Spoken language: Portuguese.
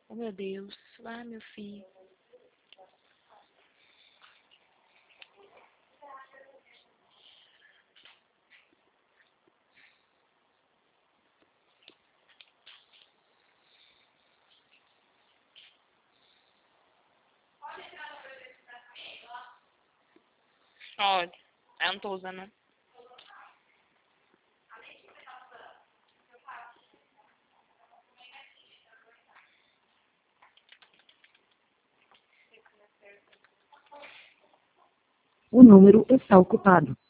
Oh, meu Deus. Ah, meu filho. Ó, eu não tô usando. O número está ocupado.